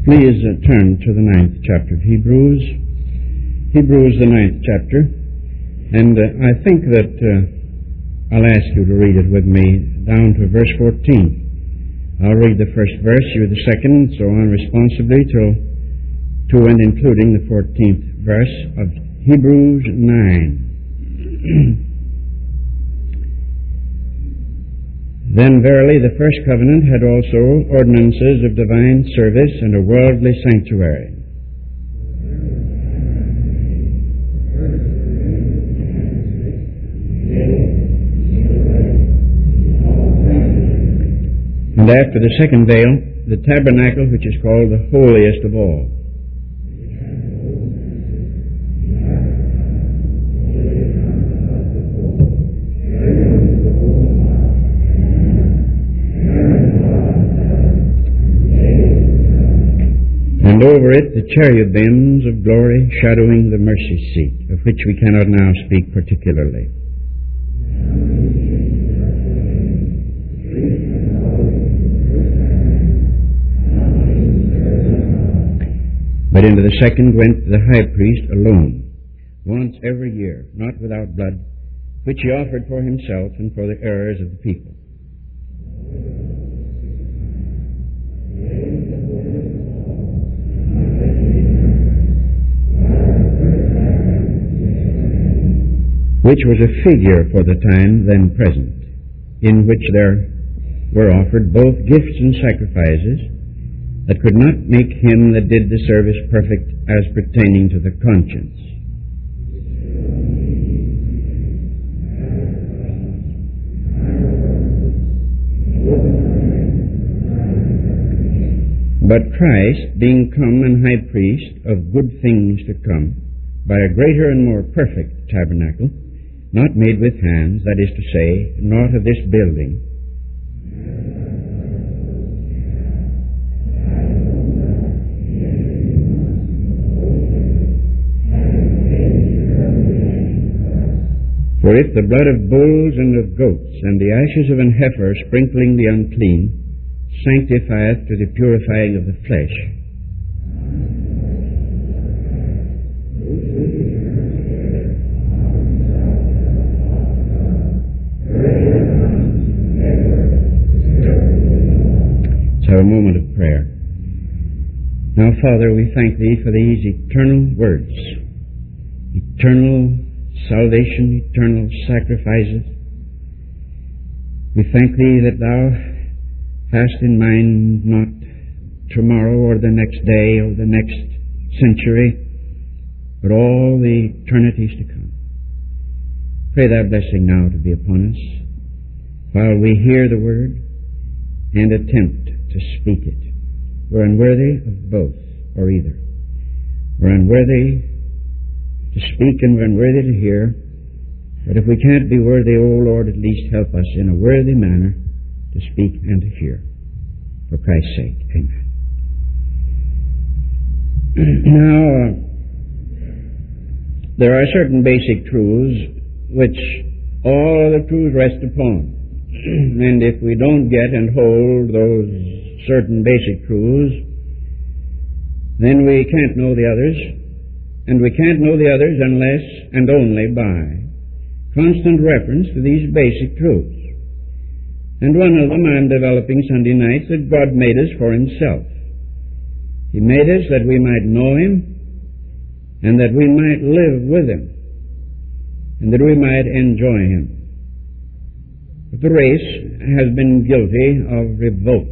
Please turn to the 9th chapter of Hebrews. Hebrews, the 9th chapter. And I think that I'll ask you to read it with me down to verse 14. I'll read the first verse, you the second, so on responsibly to and including the 14th verse of Hebrews 9. Then verily the first covenant had also ordinances of divine service and a worldly sanctuary. And after the second veil, the tabernacle which is called the holiest of all. And over it the cherubims of glory shadowing the mercy seat, of which we cannot now speak particularly. But into the second went the high priest alone, once every year, not without blood, which he offered for himself and for the errors of the people. Which was a figure for the time then present, in which there were offered both gifts and sacrifices that could not make him that did the service perfect as pertaining to the conscience. But Christ, being come and high priest of good things to come, by a greater and more perfect tabernacle, not made with hands, that is to say, not of this building, for if the blood of bulls and of goats and the ashes of an heifer sprinkling the unclean sanctifieth to the purifying of the flesh, a moment of prayer. Now, Father, we thank Thee for these eternal words, eternal salvation, eternal sacrifices. We thank Thee that Thou hast in mind not tomorrow or the next day or the next century, but all the eternities to come. Pray Thy blessing now to be upon us while we hear the Word and attempt to speak it. We're unworthy of both or either. We're unworthy to speak and we're unworthy to hear. But if we can't be worthy, O Lord, at least help us in a worthy manner to speak and to hear. For Christ's sake, amen. Now, there are certain basic truths which all other truths rest upon. And if we don't get and hold those certain basic truths, then we can't know the others, and we can't know the others unless and only by constant reference to these basic truths. And one of them I'm developing Sunday nights, that God made us for Himself. He made us that we might know Him, and that we might live with Him, and that we might enjoy Him. But the race has been guilty of revolt.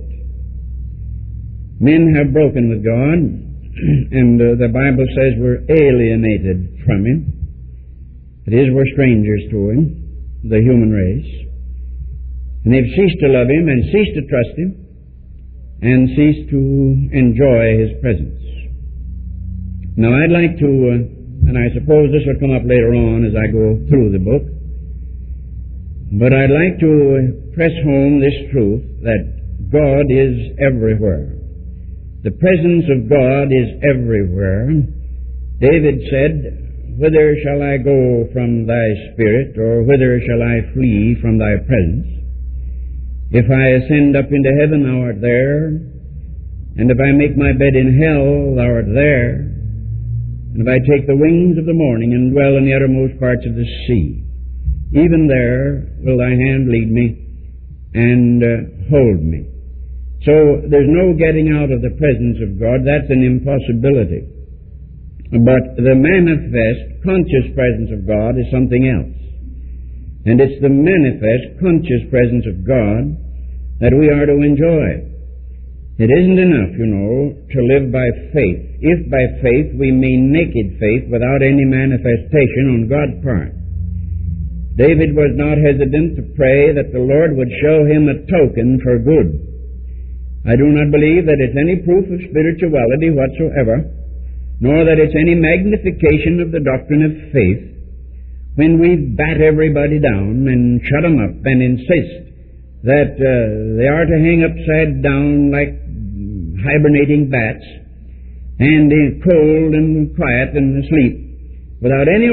Men have broken with God, and the Bible says we're alienated from Him. That is, we're strangers to Him, the human race. And they've ceased to love Him and ceased to trust Him and ceased to enjoy His presence. Now I'd like to, and I suppose this will come up later on as I go through the book, but I'd like to press home this truth that God is everywhere. The presence of God is everywhere. David said, "Whither shall I go from Thy Spirit, or whither shall I flee from Thy presence? If I ascend up into heaven, Thou art there. And if I make my bed in hell, thou art there. And if I take the wings of the morning and dwell in the uttermost parts of the sea, even there will thy hand lead me and hold me. So there's no getting out of the presence of God. That's an impossibility. But the manifest, conscious presence of God is something else. And it's the manifest, conscious presence of God that we are to enjoy. It isn't enough, to live by faith. If by faith we mean naked faith without any manifestation on God's part. David was not hesitant to pray that the Lord would show him a token for good. I do not believe that it's any proof of spirituality whatsoever, nor that it's any magnification of the doctrine of faith when we bat everybody down and shut them up and insist that they are to hang upside down like hibernating bats and cold and quiet and asleep without any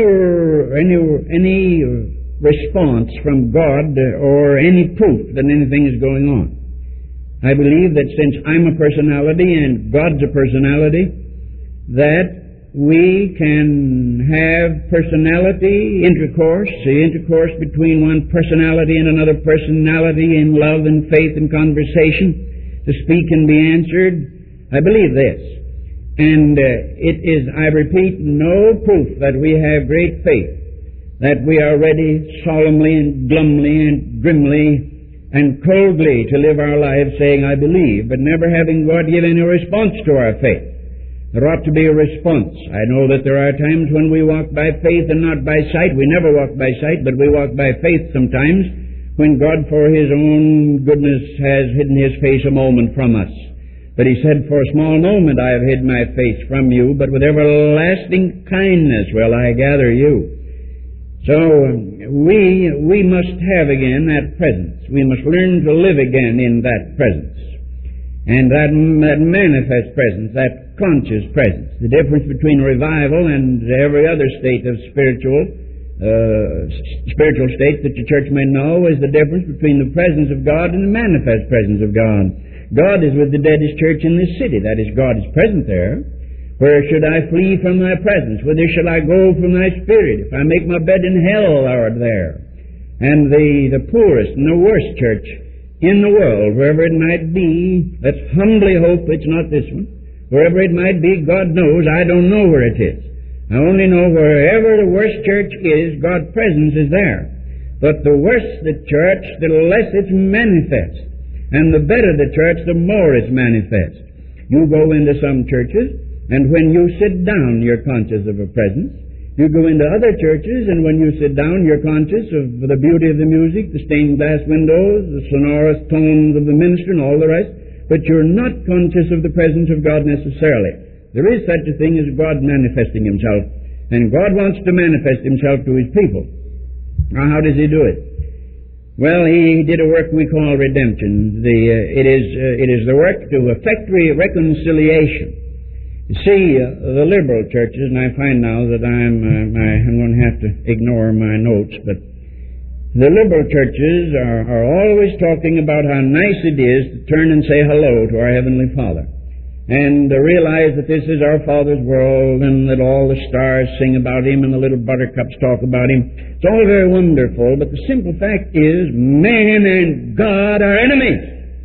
response from God or any proof that anything is going on. I believe that since I'm a personality and God's a personality, that we can have personality intercourse, the intercourse between one personality and another personality in love and faith and conversation, to speak and be answered. I believe this. And it is, I repeat, no proof that we have great faith, that we are ready solemnly and glumly and grimly and coldly to live our lives saying, I believe, but never having God give any response to our faith. There ought to be a response. I know that there are times when we walk by faith and not by sight. We never walk by sight, but we walk by faith sometimes, when God for His own goodness has hidden His face a moment from us. But He said, for a small moment I have hid my face from you, but with everlasting kindness will I gather you. So we must have again that presence. We must learn to live again in that presence. And that manifest presence, that conscious presence. The difference between revival and every other state of spiritual state that the church may know is the difference between the presence of God and the manifest presence of God. God is with the deadest church in this city. That is, God is present there. Where should I flee from thy presence? Whither shall I go from thy spirit? If I make my bed in hell, thou art there. And the poorest and the worst church in the world, wherever it might be, let's humbly hope it's not this one. Wherever it might be, God knows. I don't know where it is. I only know wherever the worst church is, God's presence is there. But the worse the church, the less it's manifest. And the better the church, the more it's manifest. You go into some churches, and when you sit down, you're conscious of a presence. You go into other churches, and when you sit down, you're conscious of the beauty of the music, the stained glass windows, the sonorous tones of the minister, and all the rest. But you're not conscious of the presence of God necessarily. There is such a thing as God manifesting Himself, and God wants to manifest Himself to His people. Now, how does He do it? Well, He did a work we call redemption. It is the work to effect reconciliation. You see, the liberal churches, and I find now that I'm going to have to ignore my notes, but the liberal churches are always talking about how nice it is to turn and say hello to our Heavenly Father, and realize that this is our Father's world, and that all the stars sing about Him, and the little buttercups talk about Him. It's all very wonderful, but the simple fact is, man and God are enemies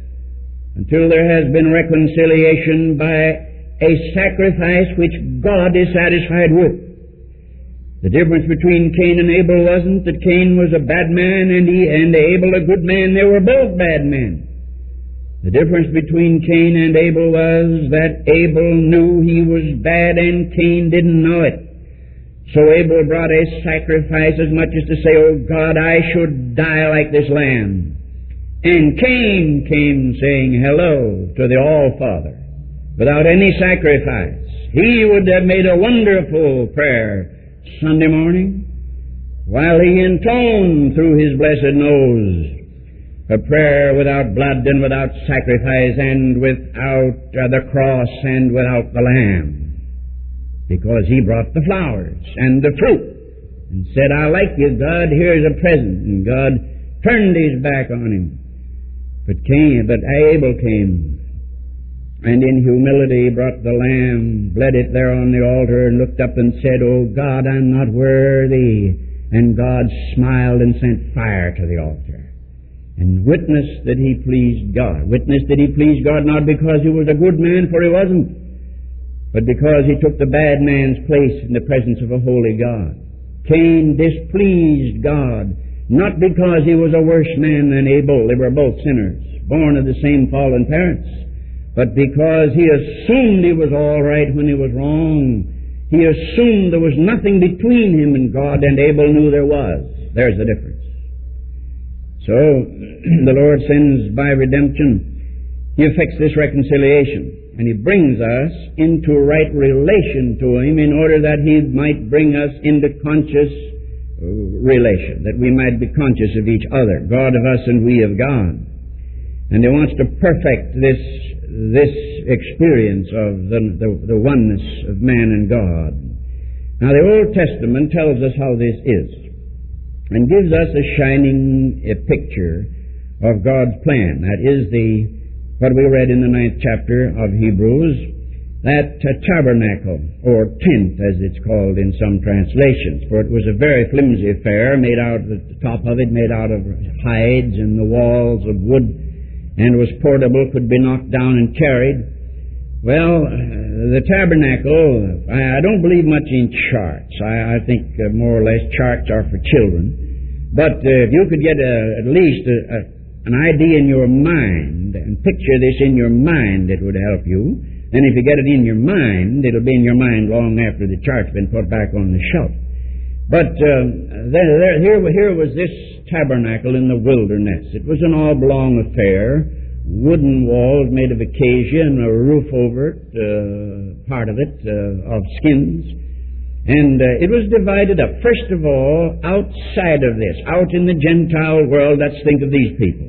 until there has been reconciliation by a sacrifice which God is satisfied with. The difference between Cain and Abel wasn't that Cain was a bad man and Abel a good man. They were both bad men. The difference between Cain and Abel was that Abel knew he was bad and Cain didn't know it. So Abel brought a sacrifice as much as to say, oh God, I should die like this lamb. And Cain came saying hello to the All-Father without any sacrifice. He would have made a wonderful prayer Sunday morning while he intoned through his blessed nose a prayer without blood and without sacrifice and without the cross and without the lamb, because he brought the flowers and the fruit and said, I like you, God, here's a present. And God turned His back on him. But Abel came and in humility brought the lamb, bled it there on the altar, and looked up and said, "O God, I'm not worthy." And God smiled and sent fire to the altar, and witnessed that he pleased God. Witnessed that he pleased God not because he was a good man, for he wasn't, but because he took the bad man's place in the presence of a holy God. Cain displeased God, not because he was a worse man than Abel. They were both sinners, born of the same fallen parents, but because he assumed he was all right when he was wrong. He assumed there was nothing between him and God, and Abel knew there was. There's the difference. So, the Lord sends by redemption. He effects this reconciliation, and He brings us into right relation to Him in order that He might bring us into conscious relation, that we might be conscious of each other, God of us and we of God. And He wants to perfect this experience of the oneness of man and God. Now, the Old Testament tells us how this is, and gives us a shining picture of God's plan. That is what we read in the 9th chapter of Hebrews, that tabernacle, or tent as it's called in some translations, for it was a very flimsy affair, made out, the top of it made out of hides, and the walls of wood, and was portable, could be knocked down and carried. Well, the tabernacle, I don't believe much in charts. I think more or less charts are for children. But if you could get at least an idea in your mind and picture this in your mind, it would help you. And if you get it in your mind, it'll be in your mind long after the chart's been put back on the shelf. But here was this tabernacle in the wilderness. It was an oblong affair, wooden walls made of acacia and a roof over it, part of it, of skins. And it was divided up. First of all, outside of this, out in the Gentile world, let's think of these people.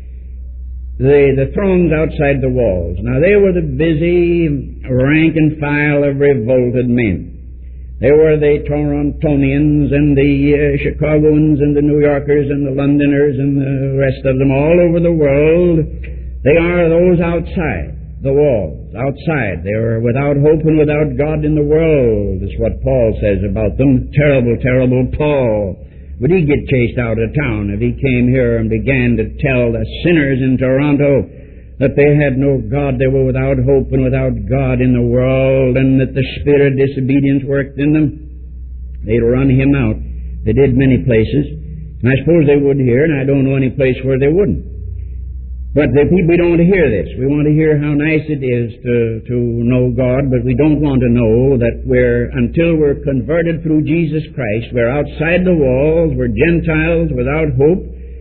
The throngs outside the walls. Now, they were the busy rank and file of revolted men. They were the Torontonians and the Chicagoans and the New Yorkers and the Londoners and the rest of them all over the world. They are those outside the walls, outside. They were without hope and without God in the world, is what Paul says about them. Terrible, terrible Paul. Would he get chased out of town if he came here and began to tell the sinners in Toronto that they had no God, they were without hope and without God in the world, and that the spirit of disobedience worked in them? They'd run him out. They did many places, and I suppose they would here, and I don't know any place where they wouldn't. But we don't hear this. We want to hear how nice it is to know God, but we don't want to know that until we're converted through Jesus Christ, we're outside the walls, we're Gentiles without hope,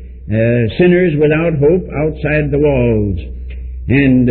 sinners without hope outside the walls. And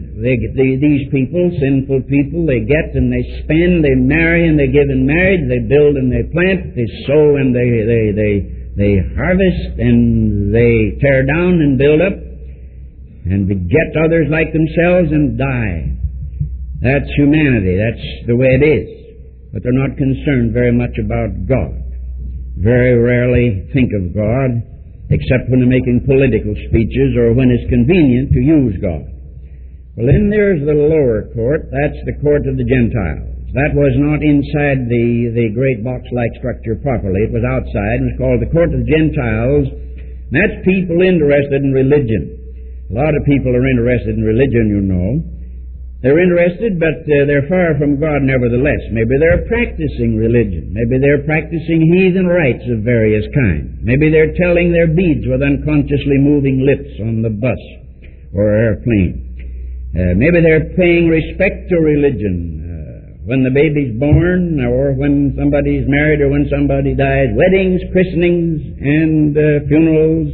these people, sinful people, they get and they spend, they marry and they give in marriage, they build and they plant, they sow and they harvest, and they tear down and build up, and beget others like themselves and die. That's humanity. That's the way it is. But they're not concerned very much about God. Very rarely think of God, except when they're making political speeches or when it's convenient to use God. Well, then there's the lower court. That's the court of the Gentiles. That was not inside the great box-like structure properly. It was outside. It was called the court of the Gentiles. And that's people interested in religion. A lot of people are interested in religion, you know. They're interested, but they're far from God nevertheless. Maybe they're practicing religion. Maybe they're practicing heathen rites of various kinds. Maybe they're telling their beads with unconsciously moving lips on the bus or airplane. Maybe they're paying respect to religion when the baby's born, or when somebody's married, or when somebody dies. Weddings, christenings, and funerals,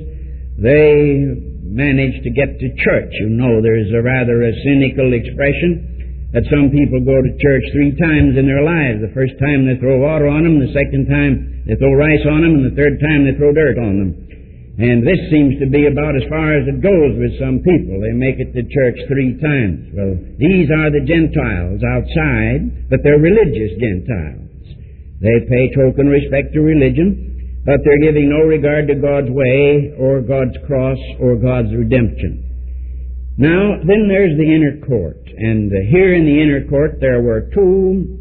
they manage to get to church. You know, there's a rather a cynical expression that some people go to church 3 times in their lives. The first time they throw water on them, the second time they throw rice on them, and the third time they throw dirt on them. And this seems to be about as far as it goes with some people. They make it to church 3 times. Well, these are the Gentiles outside, but they're religious Gentiles. They pay token respect to religion, but they're giving no regard to God's way or God's cross or God's redemption. Now, then there's the inner court, and here in the inner court there were two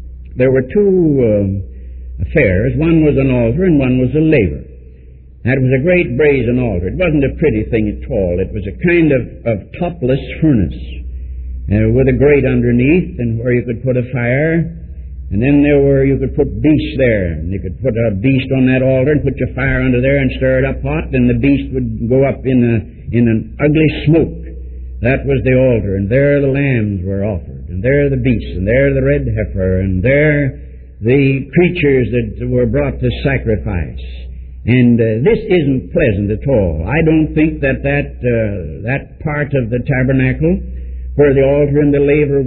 affairs. One was an altar and one was a laver. That was a great brazen altar. It wasn't a pretty thing at all. It was a kind of topless furnace with a grate underneath, and where you could put a fire. And then you could put beasts there. And you could put a beast on that altar and put your fire under there and stir it up hot, and the beast would go up in an ugly smoke. That was the altar, and there the lambs were offered, and there the beasts, and there the red heifer, and there the creatures that were brought to sacrifice. And this isn't pleasant at all. I don't think that part of the tabernacle where the altar and the laver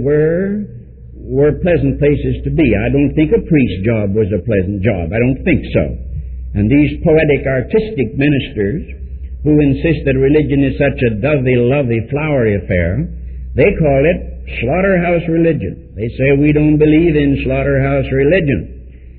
were pleasant places to be. I don't think a priest's job was a pleasant job. I don't think so. And these poetic, artistic ministers who insist that religion is such a dovey, lovey, flowery affair, they call it slaughterhouse religion. They say we don't believe in slaughterhouse religion.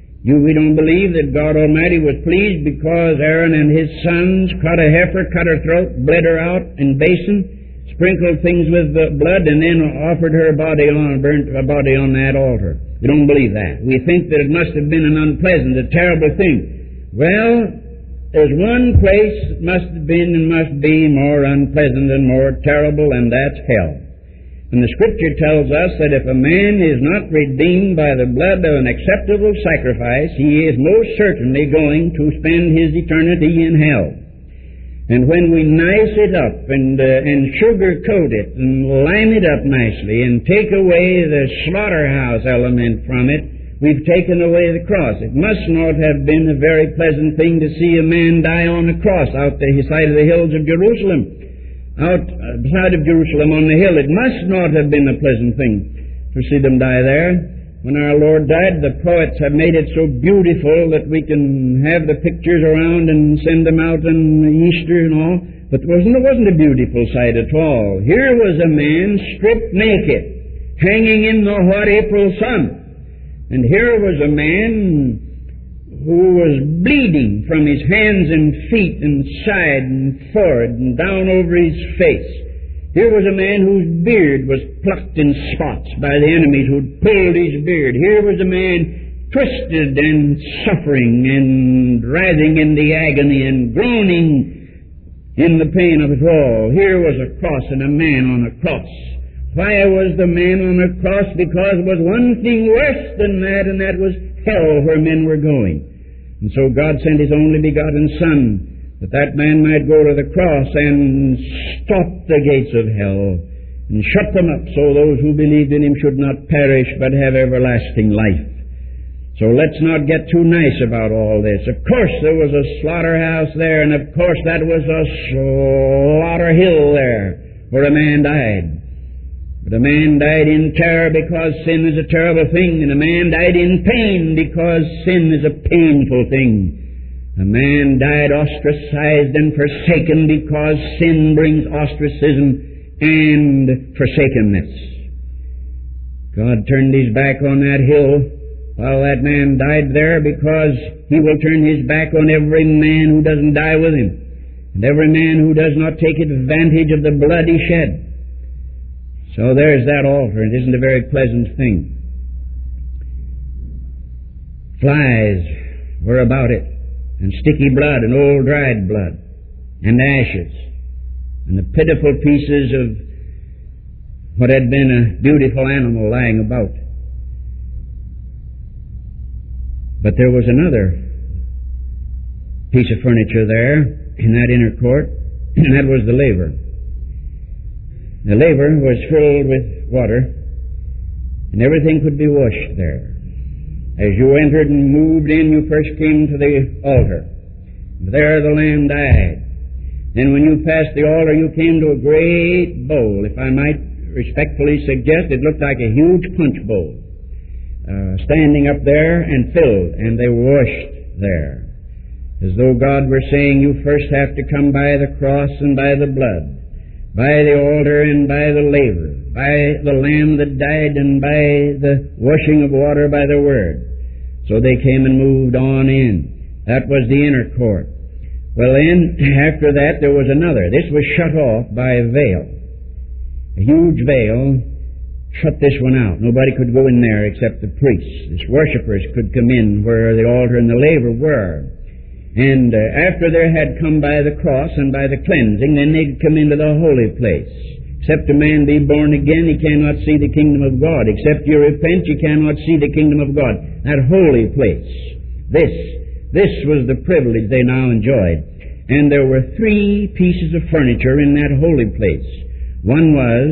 We don't believe that God Almighty was pleased because Aaron and his sons caught a heifer, cut her throat, bled her out in basin, sprinkled things with the blood, and then offered her body on, burnt a body on that altar. We don't believe that. We think that it must have been an unpleasant, a terrible thing. Well, there's one place that must have been and must be more unpleasant and more terrible, and that's hell. And the Scripture tells us that if a man is not redeemed by the blood of an acceptable sacrifice, he is most certainly going to spend his eternity in hell. And when we nice it up and sugarcoat it and lime it up nicely and take away the slaughterhouse element from it, we've taken away the cross. It must not have been a very pleasant thing to see a man die on a cross out the side of the hills of Jerusalem. Outside of Jerusalem on the hill. It must not have been a pleasant thing to see them die there. When our Lord died, the poets have made it so beautiful that we can have the pictures around and send them out on Easter and all. But it wasn't a beautiful sight at all. Here was a man stripped naked, hanging in the hot April sun. And here was a man who was bleeding from his hands and feet and side and forehead and down over his face. Here was a man whose beard was plucked in spots by the enemies who'd pulled his beard. Here was a man twisted and suffering and writhing in the agony and groaning in the pain of it all. Here was a cross and a man on a cross. Why was the man on a cross? Because there was one thing worse than that, and that was hell where men were going. And so God sent His only begotten Son, that man might go to the cross and stop the gates of hell and shut them up so those who believed in Him should not perish but have everlasting life. So let's not get too nice about all this. Of course there was a slaughterhouse there, and of course that was a slaughter hill there where a man died. But a man died in terror because sin is a terrible thing, and a man died in pain because sin is a painful thing. A man died ostracized and forsaken because sin brings ostracism and forsakenness. God turned His back on that hill while that man died there, because He will turn His back on every man who doesn't die with Him, and every man who does not take advantage of the blood He shed. So there's that altar. It isn't a very pleasant thing. Flies were about it, and sticky blood, and old dried blood, and ashes, and the pitiful pieces of what had been a beautiful animal lying about. But there was another piece of furniture there in that inner court, and that was the laver. The laver was filled with water, and everything could be washed there. As you entered and moved in, you first came to the altar. There the lamb died. Then when you passed the altar, you came to a great bowl. If I might respectfully suggest, it looked like a huge punch bowl, standing up there and filled, and they washed there. As though God were saying, you first have to come by the cross and by the blood, by the altar and by the laver, by the lamb that died, and by the washing of water by the word. So they came and moved on in. That was the inner court. Well then, after that there was another. This was shut off by a veil. A huge veil shut this one out. Nobody could go in there except the priests. These worshippers could come in where the altar and the laver were. And after they had come by the cross and by the cleansing, then they could come into the holy place. Except a man be born again, he cannot see the kingdom of God. Except you repent, you cannot see the kingdom of God. That holy place. This was the privilege they now enjoyed. And there were 3 pieces of furniture in that holy place. One was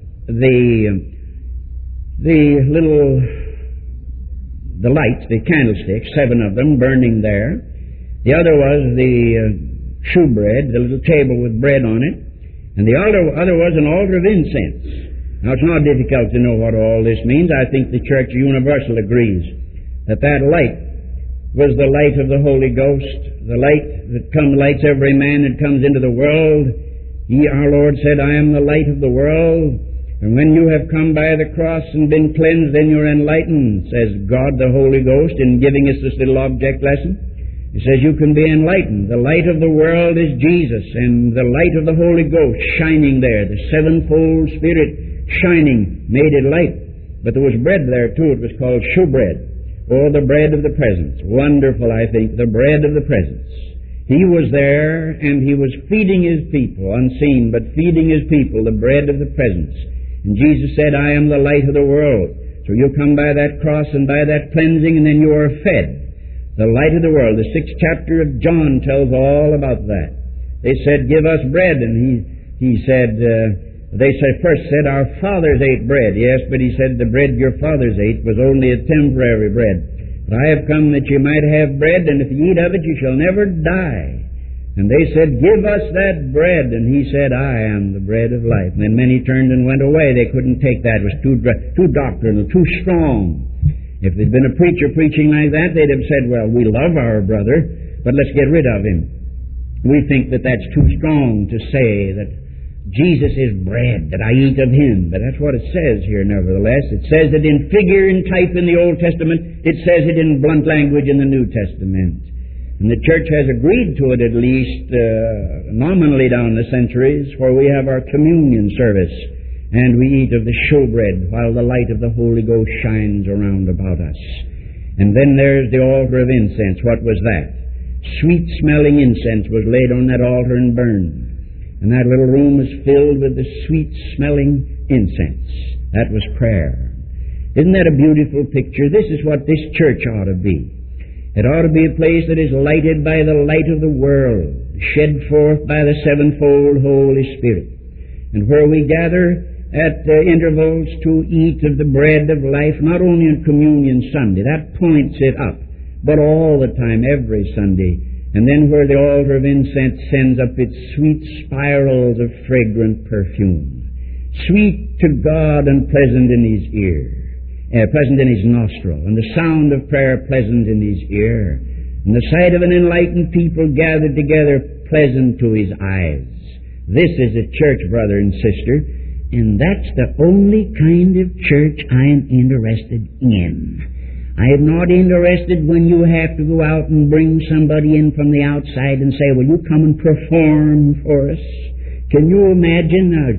the lights, the candlesticks, 7 of them burning there. The other was the shewbread, the little table with bread on it. And the other was an altar of incense. Now, it's not difficult to know what all this means. I think the Church Universal agrees that light was the light of the Holy Ghost, the light that lights every man that comes into the world. Our Lord said, I am the light of the world. And when you have come by the cross and been cleansed, then you're enlightened, says God the Holy Ghost in giving us this little object lesson. He says you can be enlightened. The light of the world is Jesus, and the light of the Holy Ghost shining there. The 7-fold Spirit shining made it light. But there was bread there too. It was called shewbread, or the bread of the presence. Wonderful, I think, the bread of the presence. He was there, and He was feeding His people, unseen, but feeding His people, the bread of the presence. And Jesus said, I am the light of the world. So you come by that cross and by that cleansing, and then you are fed. The light of the world. The 6th chapter of John tells all about that. They said, give us bread. And he said, they first said, our fathers ate bread. Yes, but He said, the bread your fathers ate was only a temporary bread. But I have come that you might have bread, and if you eat of it, you shall never die. And they said, give us that bread. And He said, I am the bread of life. And then many turned and went away. They couldn't take that. It was too doctrinal, too strong. If there'd been a preacher preaching like that, they'd have said, well, we love our brother, but let's get rid of him. We think that that's too strong to say that Jesus is bread, that I eat of Him. But that's what it says here, nevertheless. It says it in figure and type in the Old Testament. It says it in blunt language in the New Testament. And the Church has agreed to it, at least nominally down the centuries, for we have our communion service, and we eat of the shewbread while the light of the Holy Ghost shines around about us. And then there's the altar of incense. What was that? Sweet-smelling incense was laid on that altar and burned. And that little room was filled with the sweet-smelling incense. That was prayer. Isn't that a beautiful picture? This is what this church ought to be. It ought to be a place that is lighted by the light of the world, shed forth by the 7-fold Holy Spirit, and where we gather at intervals to eat of the bread of life, not only on Communion Sunday, that points it up, but all the time, every Sunday, and then where the altar of incense sends up its sweet spirals of fragrant perfume, sweet to God and pleasant in His ear. Pleasant in His nostril, and the sound of prayer pleasant in His ear, and the sight of an enlightened people gathered together pleasant to His eyes. This is a church, brother and sister, and that's the only kind of church I am interested in. I am not interested when you have to go out and bring somebody in from the outside and say, will you come and perform for us? Can you imagine a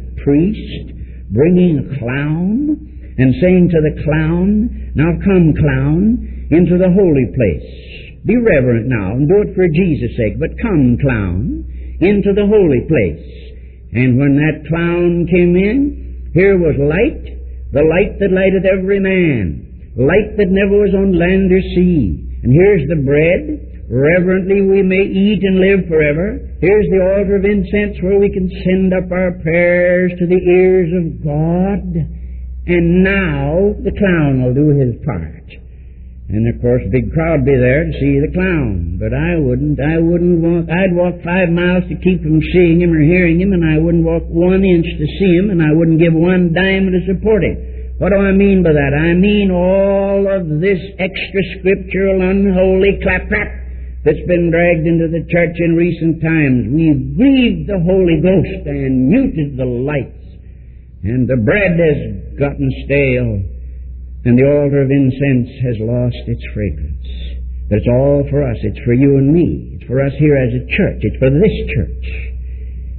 priest bringing a clown and saying to the clown, now come, clown, into the holy place. Be reverent now and do it for Jesus' sake, but come, clown, into the holy place. And when that clown came in, here was light, the light that lighteth every man, light that never was on land or sea. And here's the bread, reverently we may eat and live forever. Here's the altar of incense where we can send up our prayers to the ears of God. And now the clown will do his part. And of course a big crowd be there to see the clown. But I wouldn't walk. I'd walk 5 miles to keep from seeing him or hearing him, and I wouldn't walk 1 inch to see him, and I wouldn't give 1 dime to support him. What do I mean by that? I mean all of this extra scriptural unholy claptrap that's been dragged into the church in recent times. We've grieved the Holy Ghost and muted the lights, and the bread has gotten stale, and the altar of incense has lost its fragrance. But it's all for us. It's for you and me. It's for us here as a church. It's for this church.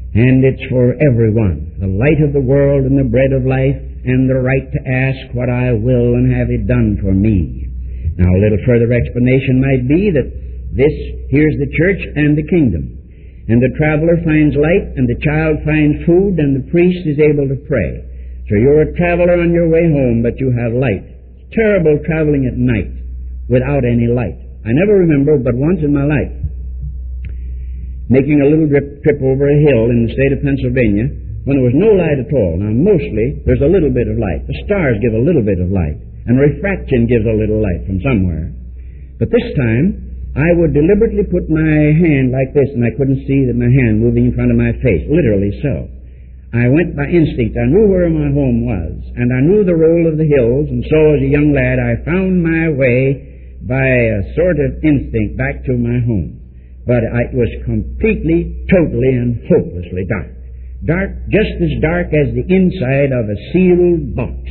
And it's for everyone. The light of the world and the bread of life and the right to ask what I will and have it done for me. Now a little further explanation might be that here's the church and the kingdom. And the traveler finds light, and the child finds food, and the priest is able to pray. So you're a traveler on your way home, but you have light. It's terrible traveling at night without any light. I never remember but once in my life making a little trip over a hill in the state of Pennsylvania when there was no light at all. Now mostly there's a little bit of light. The stars give a little bit of light, and refraction gives a little light from somewhere. But this time I would deliberately put my hand like this, and I couldn't see that my hand moving in front of my face, literally so. I went by instinct. I knew where my home was, and I knew the roll of the hills, and so as a young lad I found my way by a sort of instinct back to my home. But it was completely, totally, and hopelessly dark. Dark, just as dark as the inside of a sealed box.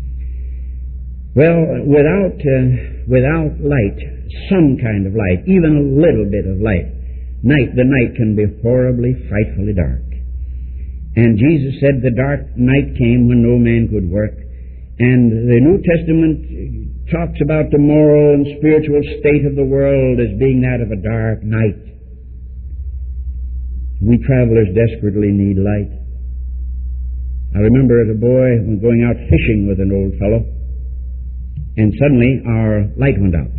Well, without light, some kind of light, even a little bit of light, the night can be horribly, frightfully dark. And Jesus said the dark night came when no man could work. And the New Testament talks about the moral and spiritual state of the world as being that of a dark night. We travelers desperately need light. I remember as a boy when going out fishing with an old fellow, and suddenly our light went out.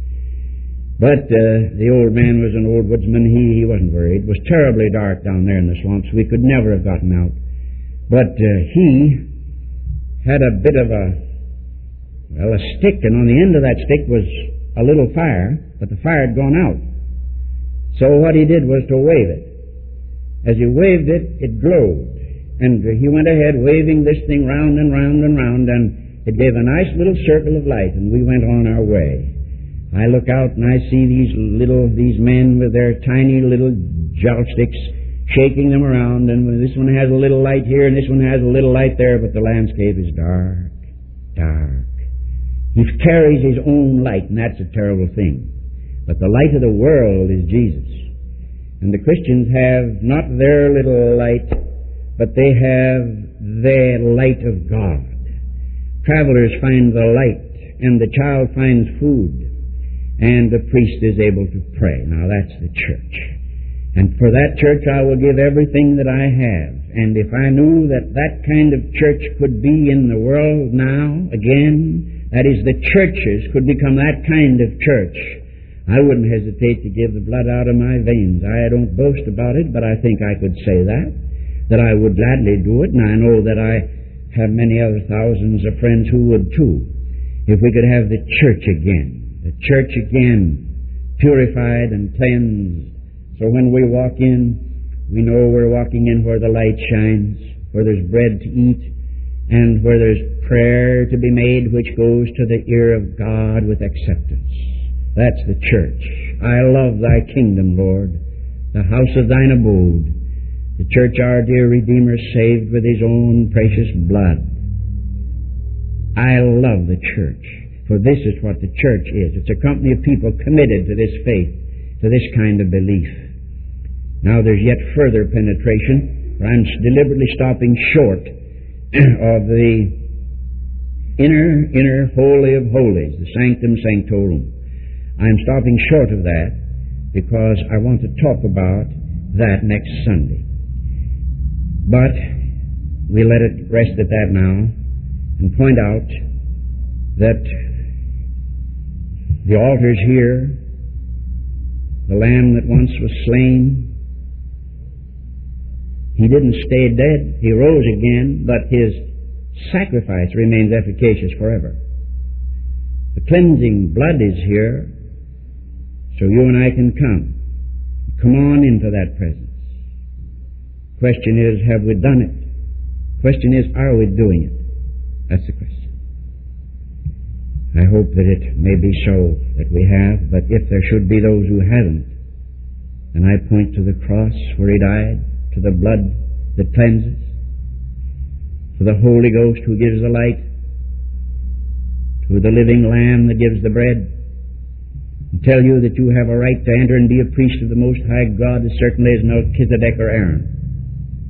But the old man was an old woodsman. He wasn't worried. It was terribly dark down there in the swamps. We could never have gotten out. But he had a bit of a stick, and on the end of that stick was a little fire, but the fire had gone out. So what he did was to wave it. As he waved it, it glowed. And he went ahead waving this thing round and round and round, and it gave a nice little circle of light, and we went on our way. I look out and I see these men with their tiny little joysticks shaking them around, and this one has a little light here and this one has a little light there, but the landscape is dark, dark. He carries his own light, and that's a terrible thing. But the light of the world is Jesus. And the Christians have not their little light, but they have the light of God. Travelers find the light, and the child finds food, and the priest is able to pray. Now that's the church. And for that church I will give everything that I have. And if I knew that that kind of church could be in the world now, again, that is, the churches could become that kind of church, I wouldn't hesitate to give the blood out of my veins. I don't boast about it, but I think I could say that I would gladly do it, and I know that I have many other thousands of friends who would too, if we could have the church again, purified and cleansed, so when we walk in, we know we're walking in where the light shines, where there's bread to eat, and where there's prayer to be made which goes to the ear of God with acceptance. That's the church. I love thy kingdom, Lord, the house of thine abode, the church our dear Redeemer saved with his own precious blood. I love the church, for this is what the church is. It's a company of people committed to this faith, to this kind of belief. Now there's yet further penetration, for I'm deliberately stopping short of the inner holy of holies, the sanctum sanctorum. I'm stopping short of that because I want to talk about that next Sunday. But we let it rest at that now and point out that the altar's here, the Lamb that once was slain. He didn't stay dead. He rose again, but his sacrifice remains efficacious forever. The cleansing blood is here, so you and I can come on into that presence. Question is, have we done it? Question is, are we doing it? That's the question. I hope that it may be so that we have, but if there should be those who haven't, then I point to the cross where he died, to the blood that cleanses, to the Holy Ghost who gives the light, to the living Lamb that gives the bread, and tell you that you have a right to enter and be a priest of the Most High God as certainly as Melchizedek or Aaron.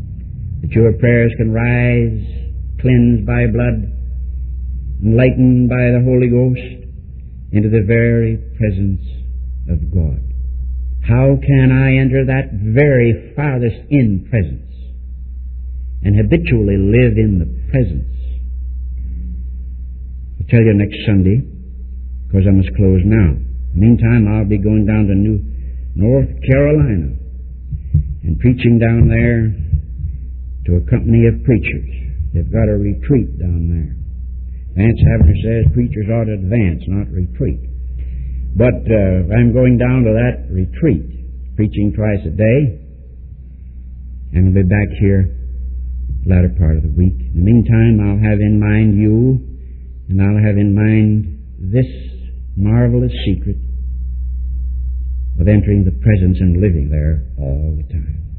that your prayers can rise, cleansed by blood, enlightened by the Holy Ghost, into the very presence of God. How can I enter that very farthest in presence and habitually live in the presence? I'll tell you next Sunday, because I must close now. Meantime, I'll be going down to North Carolina and preaching down there to a company of preachers. They've got a retreat down there. Vance Havner says preachers ought to advance, not retreat. But I'm going down to that retreat, preaching twice a day, and I'll be back here the latter part of the week. In the meantime, I'll have in mind you, and I'll have in mind this marvelous secret of entering the presence and living there all the time.